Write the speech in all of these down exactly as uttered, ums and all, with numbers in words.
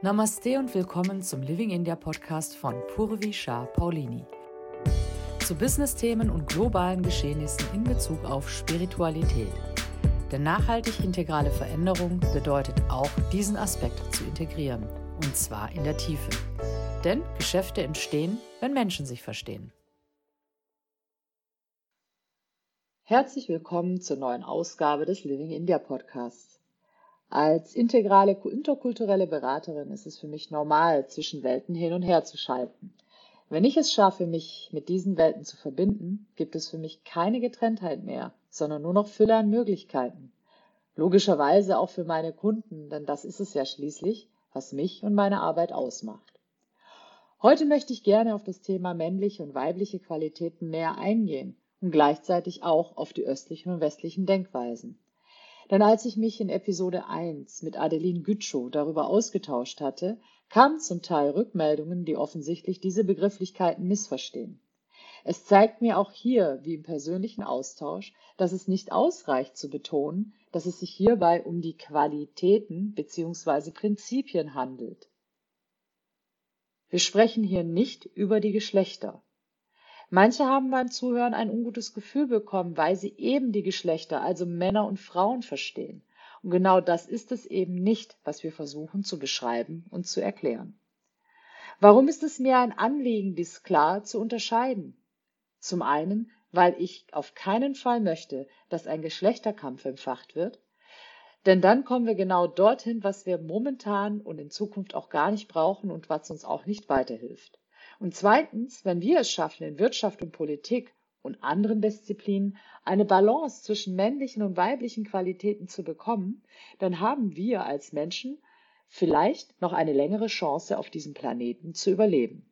Namaste und willkommen zum Living India Podcast von Purvi Shah Paulini. Zu Business-Themen und globalen Geschehnissen in Bezug auf Spiritualität. Denn nachhaltig integrale Veränderung bedeutet auch, diesen Aspekt zu integrieren. Und zwar in der Tiefe. Denn Geschäfte entstehen, wenn Menschen sich verstehen. Herzlich willkommen zur neuen Ausgabe des Living India Podcasts. Als integrale interkulturelle Beraterin ist es für mich normal, zwischen Welten hin und her zu schalten. Wenn ich es schaffe, mich mit diesen Welten zu verbinden, gibt es für mich keine Getrenntheit mehr, sondern nur noch Fülle an Möglichkeiten. Logischerweise auch für meine Kunden, denn das ist es ja schließlich, was mich und meine Arbeit ausmacht. Heute möchte ich gerne auf das Thema männliche und weibliche Qualitäten näher eingehen und gleichzeitig auch auf die östlichen und westlichen Denkweisen. Denn als ich mich in Episode eins mit Adeline Gütschow darüber ausgetauscht hatte, kamen zum Teil Rückmeldungen, die offensichtlich diese Begrifflichkeiten missverstehen. Es zeigt mir auch hier, wie im persönlichen Austausch, dass es nicht ausreicht zu betonen, dass es sich hierbei um die Qualitäten bzw. Prinzipien handelt. Wir sprechen hier nicht über die Geschlechter. Manche haben beim Zuhören ein ungutes Gefühl bekommen, weil sie eben die Geschlechter, also Männer und Frauen, verstehen. Und genau das ist es eben nicht, was wir versuchen zu beschreiben und zu erklären. Warum ist es mir ein Anliegen, dies klar zu unterscheiden? Zum einen, weil ich auf keinen Fall möchte, dass ein Geschlechterkampf entfacht wird, denn dann kommen wir genau dorthin, was wir momentan und in Zukunft auch gar nicht brauchen und was uns auch nicht weiterhilft. Und zweitens, wenn wir es schaffen, in Wirtschaft und Politik und anderen Disziplinen eine Balance zwischen männlichen und weiblichen Qualitäten zu bekommen, dann haben wir als Menschen vielleicht noch eine längere Chance, auf diesem Planeten zu überleben.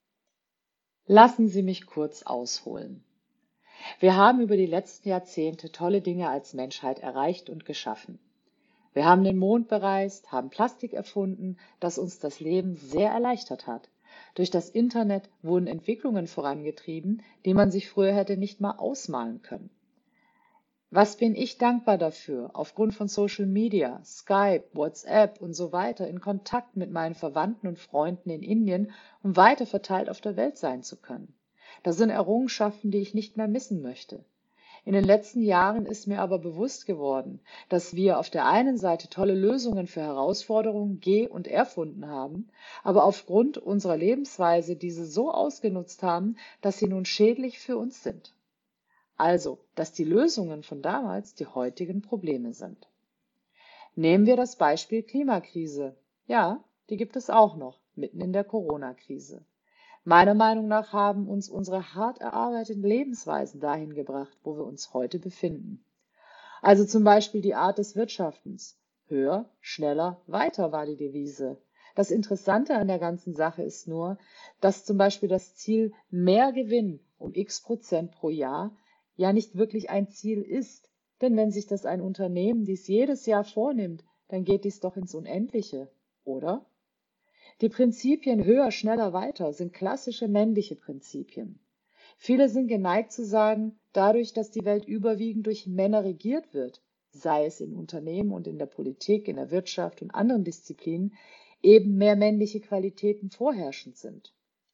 Lassen Sie mich kurz ausholen. Wir haben über die letzten Jahrzehnte tolle Dinge als Menschheit erreicht und geschaffen. Wir haben den Mond bereist, haben Plastik erfunden, das uns das Leben sehr erleichtert hat. Durch das Internet wurden Entwicklungen vorangetrieben, die man sich früher hätte nicht mal ausmalen können. Was bin ich dankbar dafür, aufgrund von Social Media, Skype, WhatsApp und so weiter in Kontakt mit meinen Verwandten und Freunden in Indien und weiter verteilt auf der Welt sein zu können. Das sind Errungenschaften, die ich nicht mehr missen möchte. In den letzten Jahren ist mir aber bewusst geworden, dass wir auf der einen Seite tolle Lösungen für Herausforderungen ge- und erfunden haben, aber aufgrund unserer Lebensweise diese so ausgenutzt haben, dass sie nun schädlich für uns sind. Also, dass die Lösungen von damals die heutigen Probleme sind. Nehmen wir das Beispiel Klimakrise. Ja, die gibt es auch noch, mitten in der Corona-Krise. Meiner Meinung nach haben uns unsere hart erarbeiteten Lebensweisen dahin gebracht, wo wir uns heute befinden. Also zum Beispiel die Art des Wirtschaftens. Höher, schneller, weiter war die Devise. Das Interessante an der ganzen Sache ist nur, dass zum Beispiel das Ziel mehr Gewinn um x Prozent pro Jahr ja nicht wirklich ein Ziel ist. Denn wenn sich das ein Unternehmen dies jedes Jahr vornimmt, dann geht dies doch ins Unendliche, oder? Die Prinzipien höher, schneller, weiter sind klassische männliche Prinzipien. Viele sind geneigt zu sagen, dadurch, dass die Welt überwiegend durch Männer regiert wird, sei es in Unternehmen und in der Politik, in der Wirtschaft und anderen Disziplinen, eben mehr männliche Qualitäten vorherrschend sind.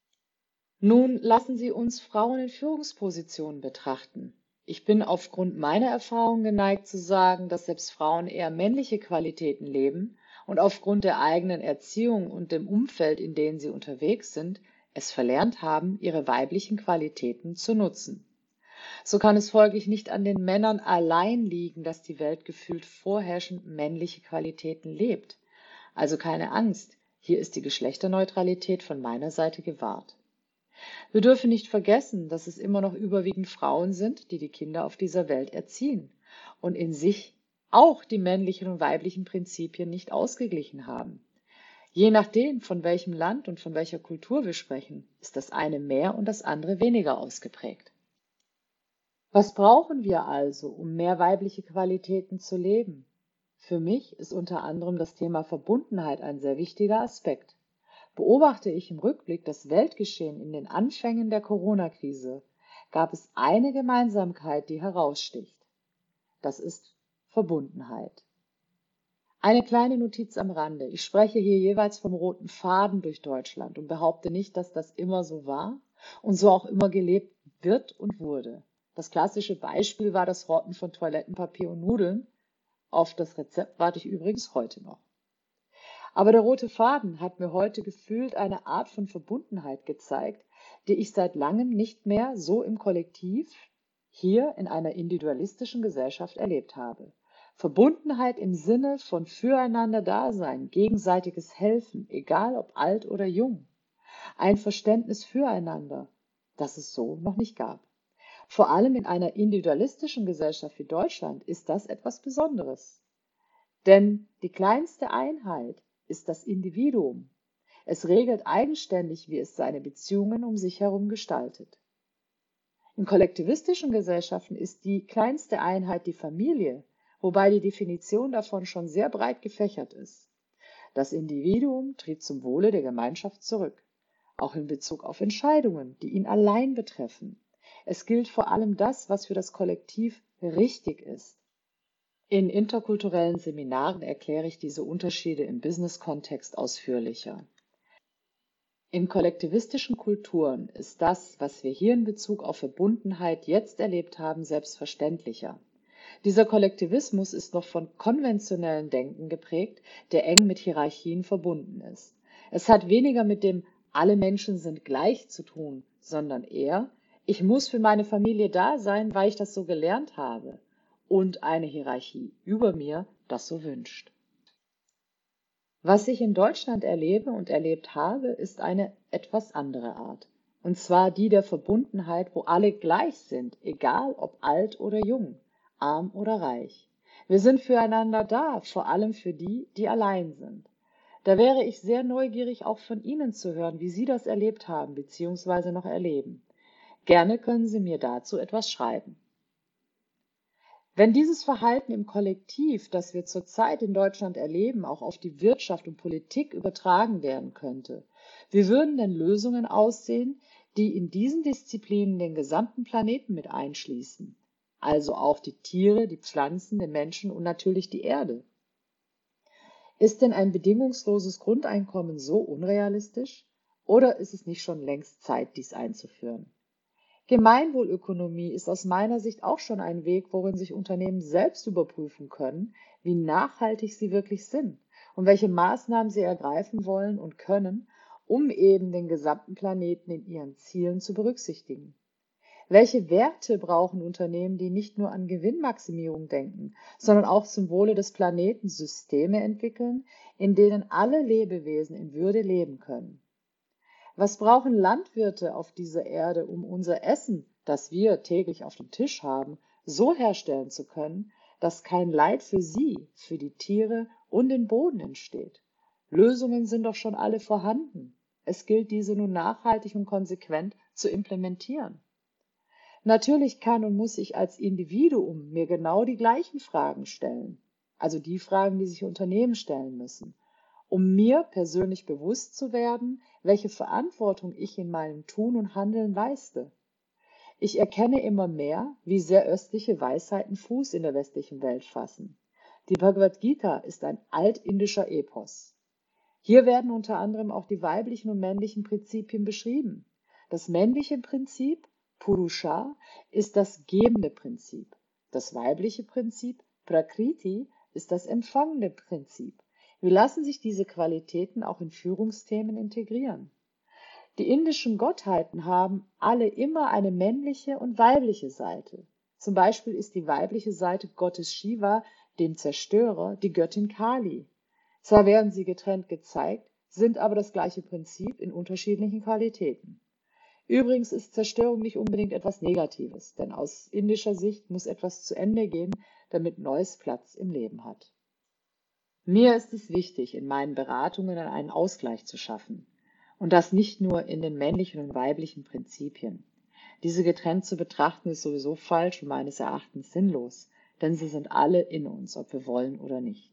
Nun lassen Sie uns Frauen in Führungspositionen betrachten. Ich bin aufgrund meiner Erfahrung geneigt zu sagen, dass selbst Frauen eher männliche Qualitäten leben und aufgrund der eigenen Erziehung und dem Umfeld, in dem sie unterwegs sind, es verlernt haben, ihre weiblichen Qualitäten zu nutzen. So kann es folglich nicht an den Männern allein liegen, dass die Welt gefühlt vorherrschend männliche Qualitäten lebt. Also keine Angst, hier ist die Geschlechterneutralität von meiner Seite gewahrt. Wir dürfen nicht vergessen, dass es immer noch überwiegend Frauen sind, die die Kinder auf dieser Welt erziehen und in sich auch die männlichen und weiblichen Prinzipien nicht ausgeglichen haben. Je nachdem, von welchem Land und von welcher Kultur wir sprechen, ist das eine mehr und das andere weniger ausgeprägt. Was brauchen wir also, um mehr weibliche Qualitäten zu leben? Für mich ist unter anderem das Thema Verbundenheit ein sehr wichtiger Aspekt. Beobachte ich im Rückblick das Weltgeschehen in den Anfängen der Corona-Krise, gab es eine Gemeinsamkeit, die heraussticht. Das ist Verbundenheit. Eine kleine Notiz am Rande. Ich spreche hier jeweils vom roten Faden durch Deutschland und behaupte nicht, dass das immer so war und so auch immer gelebt wird und wurde. Das klassische Beispiel war das Horten von Toilettenpapier und Nudeln. Auf das Rezept warte ich übrigens heute noch. Aber der rote Faden hat mir heute gefühlt eine Art von Verbundenheit gezeigt, die ich seit langem nicht mehr so im Kollektiv hier in einer individualistischen Gesellschaft erlebt habe. Verbundenheit im Sinne von Füreinander-Dasein, gegenseitiges Helfen, egal ob alt oder jung. Ein Verständnis füreinander, das es so noch nicht gab. Vor allem in einer individualistischen Gesellschaft wie Deutschland ist das etwas Besonderes. Denn die kleinste Einheit ist das Individuum. Es regelt eigenständig, wie es seine Beziehungen um sich herum gestaltet. In kollektivistischen Gesellschaften ist die kleinste Einheit die Familie, wobei die Definition davon schon sehr breit gefächert ist. Das Individuum tritt zum Wohle der Gemeinschaft zurück, auch in Bezug auf Entscheidungen, die ihn allein betreffen. Es gilt vor allem das, was für das Kollektiv richtig ist. In interkulturellen Seminaren erkläre ich diese Unterschiede im Business-Kontext ausführlicher. In kollektivistischen Kulturen ist das, was wir hier in Bezug auf Verbundenheit jetzt erlebt haben, selbstverständlicher. Dieser Kollektivismus ist noch von konventionellen Denken geprägt, der eng mit Hierarchien verbunden ist. Es hat weniger mit dem alle Menschen sind gleich zu tun, sondern eher, ich muss für meine Familie da sein, weil ich das so gelernt habe und eine Hierarchie über mir das so wünscht. Was ich in Deutschland erlebe und erlebt habe, ist eine etwas andere Art. Und zwar die der Verbundenheit, wo alle gleich sind, egal ob alt oder jung, arm oder reich. Wir sind füreinander da, vor allem für die, die allein sind. Da wäre ich sehr neugierig, auch von Ihnen zu hören, wie Sie das erlebt haben bzw. noch erleben. Gerne können Sie mir dazu etwas schreiben. Wenn dieses Verhalten im Kollektiv, das wir zurzeit in Deutschland erleben, auch auf die Wirtschaft und Politik übertragen werden könnte, wie würden denn Lösungen aussehen, die in diesen Disziplinen den gesamten Planeten mit einschließen? Also auch die Tiere, die Pflanzen, den Menschen und natürlich die Erde. Ist denn ein bedingungsloses Grundeinkommen so unrealistisch? Oder ist es nicht schon längst Zeit, dies einzuführen? Gemeinwohlökonomie ist aus meiner Sicht auch schon ein Weg, worin sich Unternehmen selbst überprüfen können, wie nachhaltig sie wirklich sind und welche Maßnahmen sie ergreifen wollen und können, um eben den gesamten Planeten in ihren Zielen zu berücksichtigen. Welche Werte brauchen Unternehmen, die nicht nur an Gewinnmaximierung denken, sondern auch zum Wohle des Planeten Systeme entwickeln, in denen alle Lebewesen in Würde leben können? Was brauchen Landwirte auf dieser Erde, um unser Essen, das wir täglich auf dem Tisch haben, so herstellen zu können, dass kein Leid für sie, für die Tiere und den Boden entsteht? Lösungen sind doch schon alle vorhanden. Es gilt, diese nun nachhaltig und konsequent zu implementieren. Natürlich kann und muss ich als Individuum mir genau die gleichen Fragen stellen, also die Fragen, die sich Unternehmen stellen müssen, um mir persönlich bewusst zu werden, welche Verantwortung ich in meinem Tun und Handeln leiste. Ich erkenne immer mehr, wie sehr östliche Weisheiten Fuß in der westlichen Welt fassen. Die Bhagavad Gita ist ein altindischer Epos. Hier werden unter anderem auch die weiblichen und männlichen Prinzipien beschrieben. Das männliche Prinzip, Purusha, ist das gebende Prinzip. Das weibliche Prinzip, Prakriti, ist das empfangende Prinzip. Wie lassen sich diese Qualitäten auch in Führungsthemen integrieren? Die indischen Gottheiten haben alle immer eine männliche und weibliche Seite. Zum Beispiel ist die weibliche Seite Gottes Shiva, dem Zerstörer, die Göttin Kali. Zwar werden sie getrennt gezeigt, sind aber das gleiche Prinzip in unterschiedlichen Qualitäten. Übrigens ist Zerstörung nicht unbedingt etwas Negatives, denn aus indischer Sicht muss etwas zu Ende gehen, damit Neues Platz im Leben hat. Mir ist es wichtig, in meinen Beratungen einen Ausgleich zu schaffen. Und das nicht nur in den männlichen und weiblichen Prinzipien. Diese getrennt zu betrachten ist sowieso falsch und meines Erachtens sinnlos, denn sie sind alle in uns, ob wir wollen oder nicht.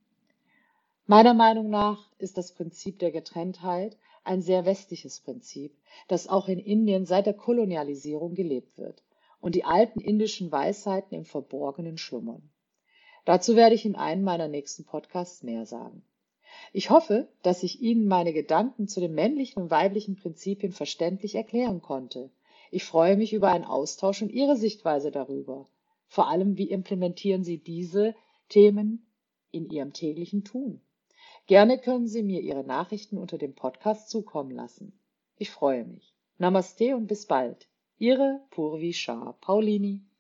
Meiner Meinung nach ist das Prinzip der Getrenntheit ein sehr westliches Prinzip, das auch in Indien seit der Kolonialisierung gelebt wird und die alten indischen Weisheiten im Verborgenen schlummern. Dazu werde ich in einem meiner nächsten Podcasts mehr sagen. Ich hoffe, dass ich Ihnen meine Gedanken zu den männlichen und weiblichen Prinzipien verständlich erklären konnte. Ich freue mich über einen Austausch und Ihre Sichtweise darüber. Vor allem, wie implementieren Sie diese Themen in Ihrem täglichen Tun? Gerne können Sie mir Ihre Nachrichten unter dem Podcast zukommen lassen. Ich freue mich. Namaste und bis bald. Ihre Purvi Shah Paulini.